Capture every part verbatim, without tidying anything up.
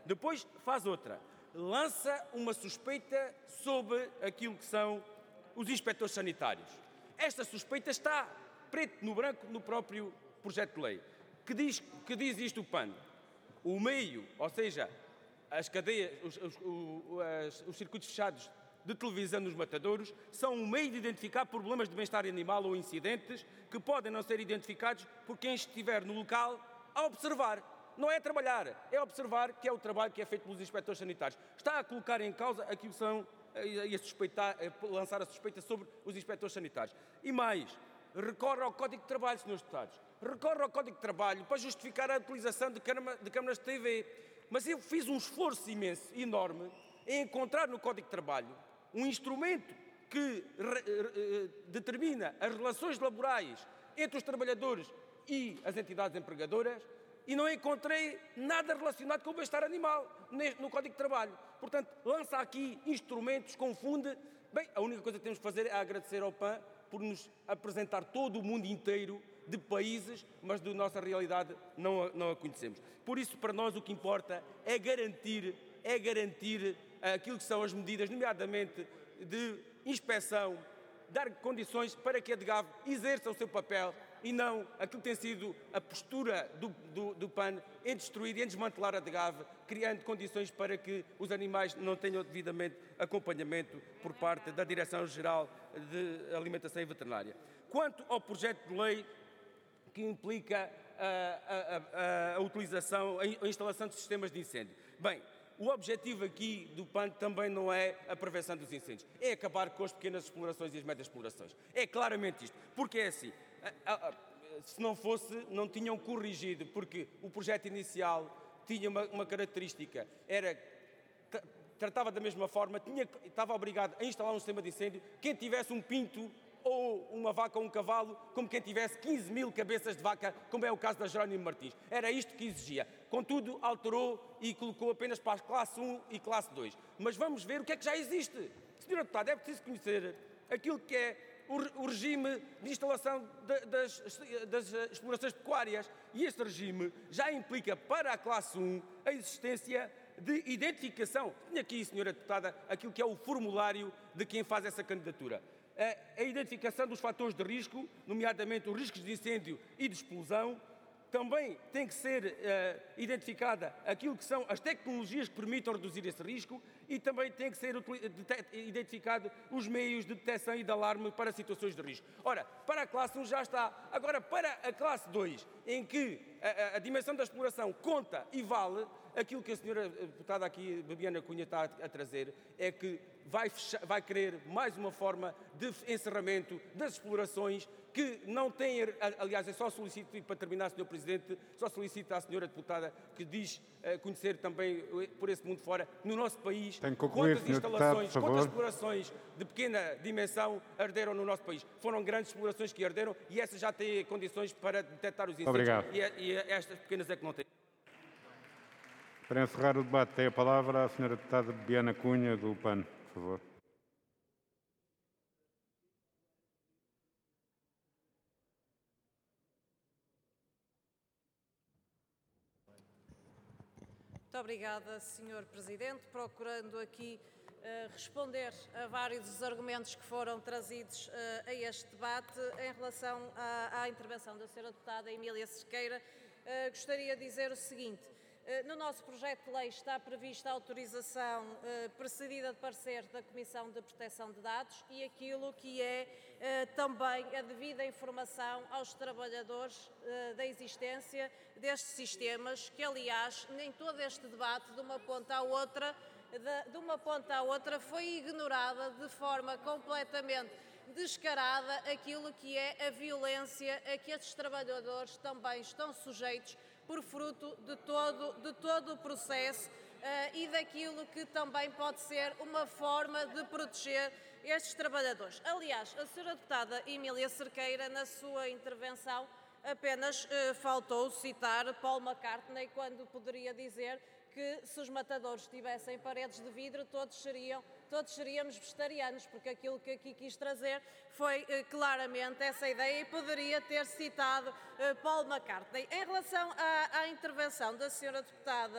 Depois faz outra. Lança uma suspeita sobre aquilo que são os inspectores sanitários. Esta suspeita está preto no branco no próprio projeto de lei. Que diz, que diz isto o P A N? O meio, ou seja, as cadeias, os, os, os, os circuitos fechados de televisão nos matadouros, são um meio de identificar problemas de bem-estar animal ou incidentes que podem não ser identificados por quem estiver no local a observar. Não é trabalhar, é observar, que é o trabalho que é feito pelos inspectores sanitários. Está a colocar em causa aquilo que são, e a, suspeitar, a lançar a suspeita sobre os inspectores sanitários. E mais, recorre ao Código de Trabalho, senhores Deputados. Recorre ao Código de Trabalho para justificar a utilização de, câmara, de câmaras de T V. Mas eu fiz um esforço imenso, enorme, em encontrar no Código de Trabalho um instrumento que re, re, determina as relações laborais entre os trabalhadores e as entidades empregadoras, e não encontrei nada relacionado com o bem-estar animal no Código de Trabalho. Portanto, lança aqui instrumentos, confunde. Bem, a única coisa que temos que fazer é agradecer ao P A N por nos apresentar todo o mundo inteiro de países, mas da nossa realidade não a, não a conhecemos. Por isso, para nós, o que importa é garantir, é garantir aquilo que são as medidas, nomeadamente de inspeção, dar condições para que a DGAV exerça o seu papel e não aquilo que tem sido a postura do, do, do P A N em destruir e em desmantelar a DGAV, criando condições para que os animais não tenham devidamente acompanhamento por parte da Direção-Geral de Alimentação e Veterinária. Quanto ao projeto de lei que implica a, a, a, a utilização, a instalação de sistemas de incêndio. Bem, o objetivo aqui do P A N também não é a prevenção dos incêndios, é acabar com as pequenas explorações e as médias explorações. É claramente isto, porque é assim, se não fosse, não tinham corrigido, porque o projeto inicial tinha uma, uma característica, era, tratava da mesma forma, tinha, estava obrigado a instalar um sistema de incêndio, quem tivesse um pinto ou uma vaca ou um cavalo, como quem tivesse quinze mil cabeças de vaca, como é o caso da Jerónimo Martins. Era isto que exigia. Contudo, alterou e colocou apenas para a classe um e classe dois. Mas vamos ver o que é que já existe. senhora Deputada, é preciso conhecer aquilo que é o, o regime de instalação de, das, das explorações pecuárias. E este regime já implica para a classe um a existência de identificação. Tinha aqui, senhora Deputada, aquilo que é o formulário de quem faz essa candidatura. A identificação dos fatores de risco, nomeadamente os riscos de incêndio e de explosão. Também tem que ser uh, identificada aquilo que são as tecnologias que permitam reduzir esse risco e também tem que ser identificado os meios de detecção e de alarme para situações de risco. Ora, para a classe um já está. Agora, para a classe dois, em que a, a dimensão da exploração conta e vale, aquilo que a senhora deputada aqui, Bebiana Cunha, está a trazer é que vai, fechar, vai querer mais uma forma de encerramento das explorações que não tem, aliás, é só solicito, e para terminar, senhor Presidente, só solicito à senhora deputada que diz uh, conhecer também por esse mundo fora, no nosso país, concluir, quantas instalações, deputado, quantas explorações de pequena dimensão arderam no nosso país. Foram grandes explorações que arderam e essas já têm condições para detectar os incêndios. Obrigado. E, e estas pequenas é que não têm. Para encerrar o debate, tem a palavra a senhora deputada Bebiana Cunha, do P A N, por favor. Muito obrigada, senhor Presidente. Procurando aqui uh, responder a vários dos argumentos que foram trazidos uh, a este debate, em relação à, à intervenção da senhora deputada Emília Cerqueira, uh, gostaria de dizer o seguinte. Uh, no nosso projeto de lei está prevista a autorização uh, precedida de parecer da Comissão de Proteção de Dados e aquilo que é uh, também a devida informação aos trabalhadores uh, da existência destes sistemas, que aliás, nem todo este debate, de uma ponta à outra, de, de uma ponta à outra, foi ignorada de forma completamente descarada aquilo que é a violência a que estes trabalhadores também estão sujeitos por fruto de todo, de todo o processo uh, e daquilo que também pode ser uma forma de proteger estes trabalhadores. Aliás, a senhora deputada Emília Cerqueira, na sua intervenção, apenas uh, faltou citar Paul McCartney, quando poderia dizer que se os matadores tivessem paredes de vidro, todos seriam todos seríamos vegetarianos, porque aquilo que aqui quis trazer foi eh, claramente essa ideia e poderia ter citado eh, Paul McCartney. Em relação à, à intervenção da senhora deputada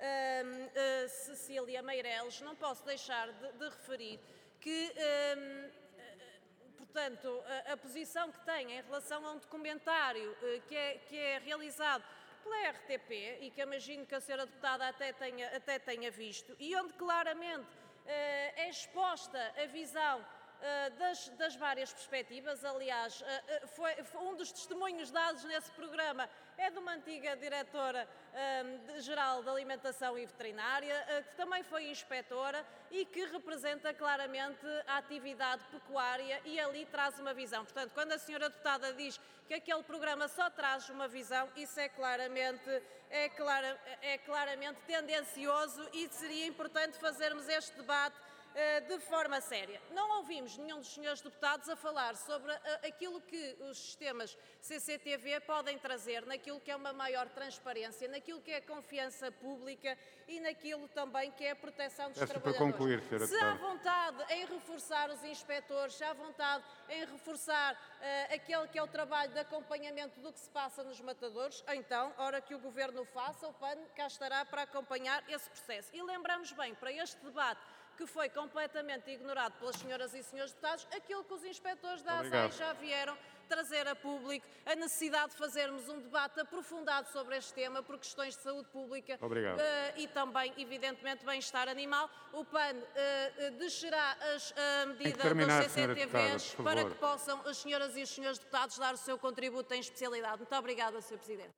uh, Cecília Meireles, não posso deixar de, de referir que, uh, uh, portanto, a, a posição que tem em relação a um documentário uh, que, é, que é realizado pela R T P e que imagino que a senhora deputada até tenha, até tenha visto, e onde claramente uh, é exposta a visão uh, das, das várias perspectivas. Aliás, uh, foi, foi um dos testemunhos dados nesse programa é de uma antiga diretora-geral um, de Alimentação e Veterinária, uh, que também foi inspetora e que representa claramente a atividade pecuária e ali traz uma visão. Portanto, quando a senhora deputada diz que aquele programa só traz uma visão, isso é claramente, é, clara, é claramente tendencioso e seria importante fazermos este debate de forma séria. Não ouvimos nenhum dos senhores deputados a falar sobre aquilo que os sistemas C C T V podem trazer, naquilo que é uma maior transparência, naquilo que é a confiança pública e naquilo também que é a proteção dos Peço trabalhadores. Para concluir, senhora se há vontade em reforçar os inspectores, se há vontade em reforçar uh, aquele que é o trabalho de acompanhamento do que se passa nos matadouros, então, hora que o Governo o faça, o P A N cá estará para acompanhar esse processo. E lembramos bem, para este debate, que foi completamente ignorado pelas senhoras e senhores deputados, aquilo que os inspectores da A S A I já vieram trazer a público, a necessidade de fazermos um debate aprofundado sobre este tema por questões de saúde pública uh, e também, evidentemente, bem-estar animal. O P A N uh, descerá as uh, medidas dos C C T Vs para que possam as senhoras e os senhores deputados dar o seu contributo em especialidade. Muito obrigada, senhor Presidente.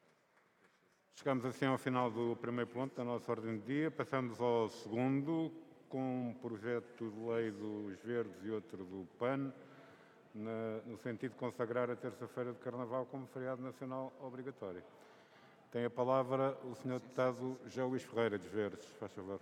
Chegamos assim ao final do primeiro ponto da nossa ordem do dia. Passamos ao segundo, com um projeto de lei dos Verdes e outro do P A N, na, no sentido de consagrar a terça-feira de Carnaval como feriado nacional obrigatório. Tem a palavra o senhor deputado José Luís Ferreira, dos Verdes. Faz favor.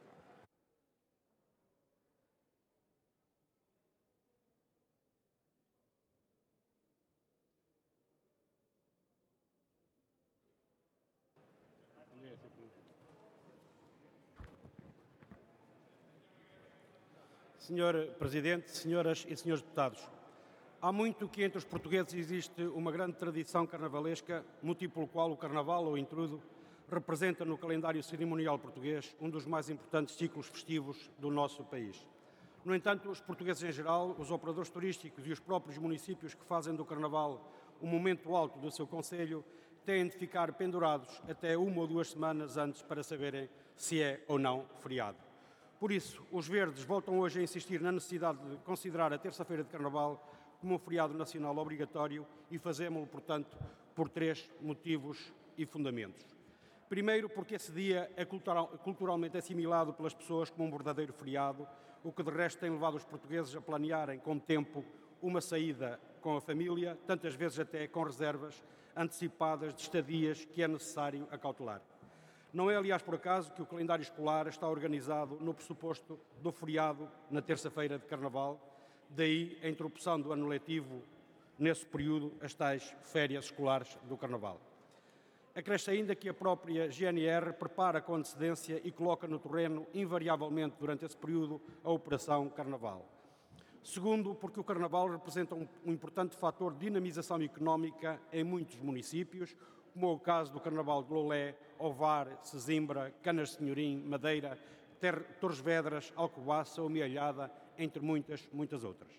senhor Presidente, senhoras e senhores deputados, há muito que entre os portugueses existe uma grande tradição carnavalesca, motivo pelo qual o Carnaval, ou intrudo, representa no calendário cerimonial português um dos mais importantes ciclos festivos do nosso país. No entanto, os portugueses em geral, os operadores turísticos e os próprios municípios que fazem do Carnaval um momento alto do seu concelho têm de ficar pendurados até uma ou duas semanas antes para saberem se é ou não feriado. Por isso, os Verdes voltam hoje a insistir na necessidade de considerar a terça-feira de Carnaval como um feriado nacional obrigatório e fazemos-lo, portanto, por três motivos e fundamentos. Primeiro, porque esse dia é cultural, culturalmente assimilado pelas pessoas como um verdadeiro feriado, o que de resto tem levado os portugueses a planearem com tempo uma saída com a família, tantas vezes até com reservas antecipadas de estadias que é necessário acautelar. Não é, aliás, por acaso que o calendário escolar está organizado no pressuposto do feriado na terça-feira de Carnaval, daí a interrupção do ano letivo nesse período, as tais férias escolares do Carnaval. Acresce ainda que a própria G N R prepara com antecedência e coloca no terreno, invariavelmente durante esse período, a Operação Carnaval. Segundo, porque o Carnaval representa um, um importante fator de dinamização económica em muitos municípios, como é o caso do Carnaval de Lolé, Ovar, Sesimbra, Canas de Senhorim, Madeira, Ter Torres Vedras, Alcobaça ou Mealhada, entre muitas, muitas outras.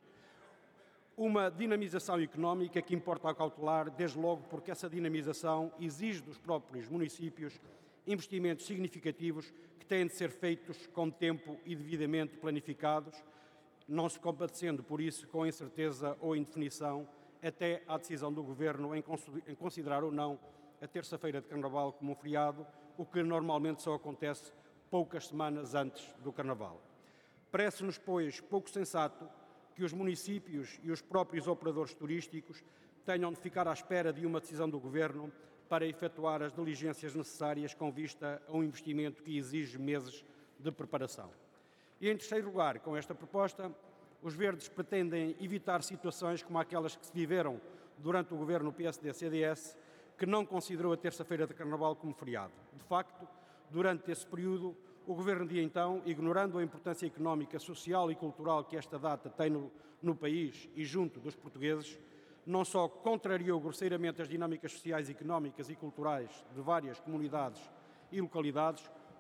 Uma dinamização económica que importa acautelar, desde logo porque essa dinamização exige dos próprios municípios investimentos significativos que têm de ser feitos com tempo e devidamente planificados, não se compadecendo, por isso, com incerteza ou indefinição, até à decisão do Governo em considerar ou não a terça-feira de Carnaval como um feriado, o que normalmente só acontece poucas semanas antes do Carnaval. Parece-nos, pois, pouco sensato que os municípios e os próprios operadores turísticos tenham de ficar à espera de uma decisão do Governo para efetuar as diligências necessárias com vista a um investimento que exige meses de preparação. E, em terceiro lugar, com esta proposta, os Verdes pretendem evitar situações como aquelas que se viveram durante o Governo P S D C D S, que não considerou a terça-feira de Carnaval como feriado. De facto, durante esse período, o Governo de então, ignorando a importância económica, social e cultural que esta data tem no, no país e junto dos portugueses, não só contrariou grosseiramente as dinâmicas sociais, económicas e culturais de várias comunidades e localidades,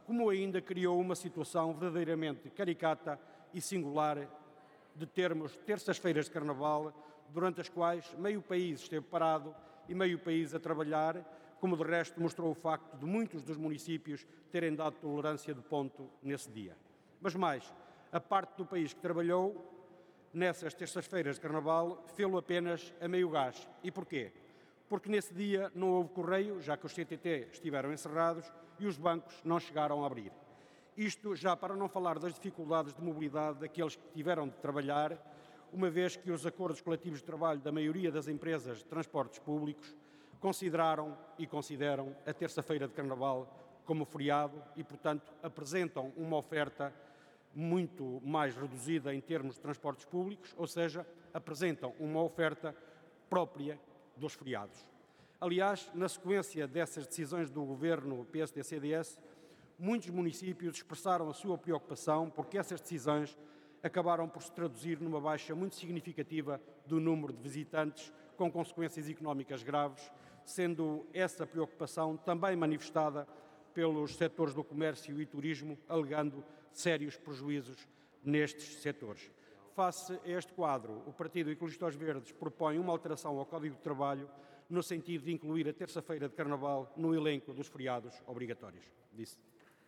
como ainda criou uma situação verdadeiramente caricata e singular de termos terças-feiras de Carnaval, durante as quais meio país esteve parado e meio país a trabalhar, como de resto mostrou o facto de muitos dos municípios terem dado tolerância de ponto nesse dia. Mas mais, a parte do país que trabalhou nessas terças-feiras de Carnaval fê-lo apenas a meio gás. E porquê? Porque nesse dia não houve correio, já que os C T T estiveram encerrados e os bancos não chegaram a abrir. Isto já para não falar das dificuldades de mobilidade daqueles que tiveram de trabalhar, uma vez que os acordos coletivos de trabalho da maioria das empresas de transportes públicos consideraram e consideram a terça-feira de Carnaval como feriado e, portanto, apresentam uma oferta muito mais reduzida em termos de transportes públicos, ou seja, apresentam uma oferta própria dos feriados. Aliás, na sequência dessas decisões do Governo P S D C D S, muitos municípios expressaram a sua preocupação porque essas decisões acabaram por se traduzir numa baixa muito significativa do número de visitantes, com consequências económicas graves, sendo essa preocupação também manifestada pelos setores do comércio e turismo, alegando sérios prejuízos nestes setores. Face a este quadro, o Partido Ecologista aos Verdes propõe uma alteração ao Código de Trabalho no sentido de incluir a terça-feira de Carnaval no elenco dos feriados obrigatórios. Disse.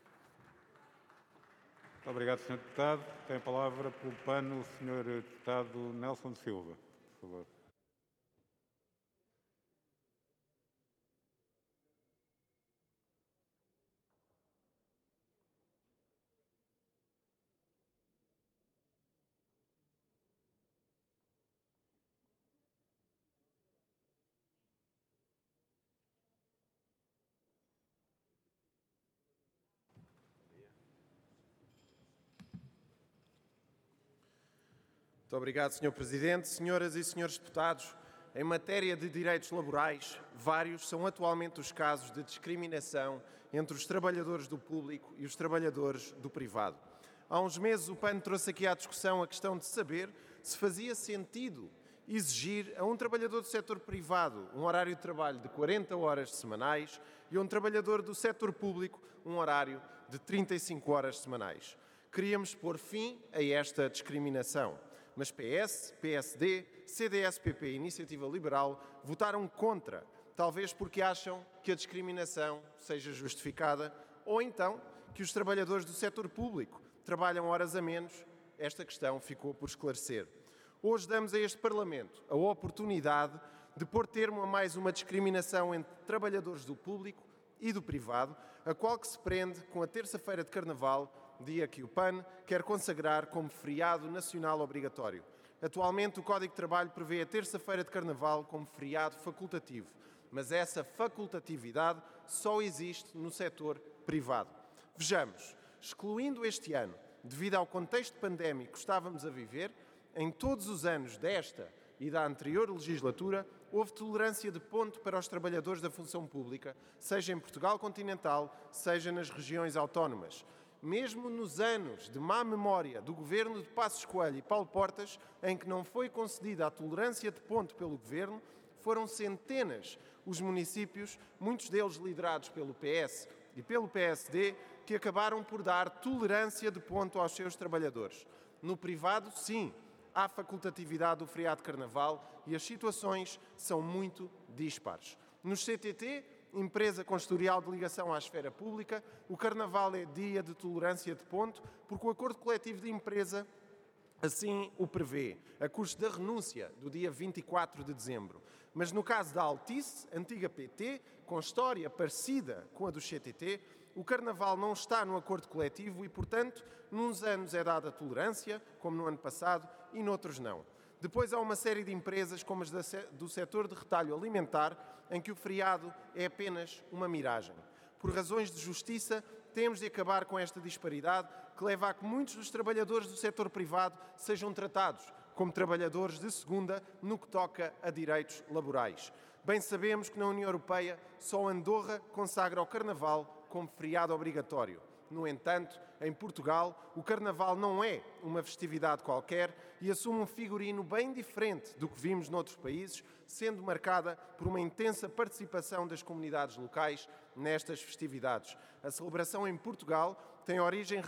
Muito obrigado, senhor Deputado. Tem a palavra pelo P A N o senhor Deputado Nelson Silva, por favor. Muito obrigado, senhor Presidente. Senhoras e senhores deputados, em matéria de direitos laborais, vários são atualmente os casos de discriminação entre os trabalhadores do público e os trabalhadores do privado. Há uns meses o P A N trouxe aqui à discussão a questão de saber se fazia sentido exigir a um trabalhador do setor privado um horário de trabalho de quarenta horas semanais e a um trabalhador do setor público um horário de trinta e cinco horas semanais. Queríamos pôr fim a esta discriminação. Mas P S, P S D, C D S P P e Iniciativa Liberal votaram contra, talvez porque acham que a discriminação seja justificada ou então que os trabalhadores do setor público trabalham horas a menos. Esta questão ficou por esclarecer. Hoje damos a este Parlamento a oportunidade de pôr termo a mais uma discriminação entre trabalhadores do público e do privado, a qual que se prende com a terça-feira de Carnaval, dia que o P A N quer consagrar como feriado nacional obrigatório. Atualmente, o Código de Trabalho prevê a terça-feira de Carnaval como feriado facultativo, mas essa facultatividade só existe no setor privado. Vejamos, excluindo este ano, devido ao contexto pandémico que estávamos a viver, em todos os anos desta e da anterior legislatura, houve tolerância de ponto para os trabalhadores da função pública, seja em Portugal continental, seja nas regiões autónomas. Mesmo nos anos de má memória do governo de Passos Coelho e Paulo Portas, em que não foi concedida a tolerância de ponto pelo governo, foram centenas os municípios, muitos deles liderados pelo P S e pelo P S D, que acabaram por dar tolerância de ponto aos seus trabalhadores. No privado, sim, há facultatividade do feriado de Carnaval e as situações são muito dispares. Nos C T T, empresa consistorial de ligação à esfera pública, o Carnaval é dia de tolerância de ponto, porque o acordo coletivo de empresa assim o prevê, a custo da renúncia do dia vinte e quatro de dezembro. Mas no caso da Altice, antiga P T, com história parecida com a do C T T, o Carnaval não está no acordo coletivo e, portanto, nos anos é dada tolerância, como no ano passado, e noutros não. Depois há uma série de empresas, como as do setor de retalho alimentar, em que o feriado é apenas uma miragem. Por razões de justiça, temos de acabar com esta disparidade que leva a que muitos dos trabalhadores do setor privado sejam tratados como trabalhadores de segunda no que toca a direitos laborais. Bem sabemos que na União Europeia só Andorra consagra o Carnaval como feriado obrigatório. No entanto, em Portugal, o Carnaval não é uma festividade qualquer e assume um figurino bem diferente do que vimos noutros países, sendo marcada por uma intensa participação das comunidades locais nestas festividades. A celebração em Portugal tem origem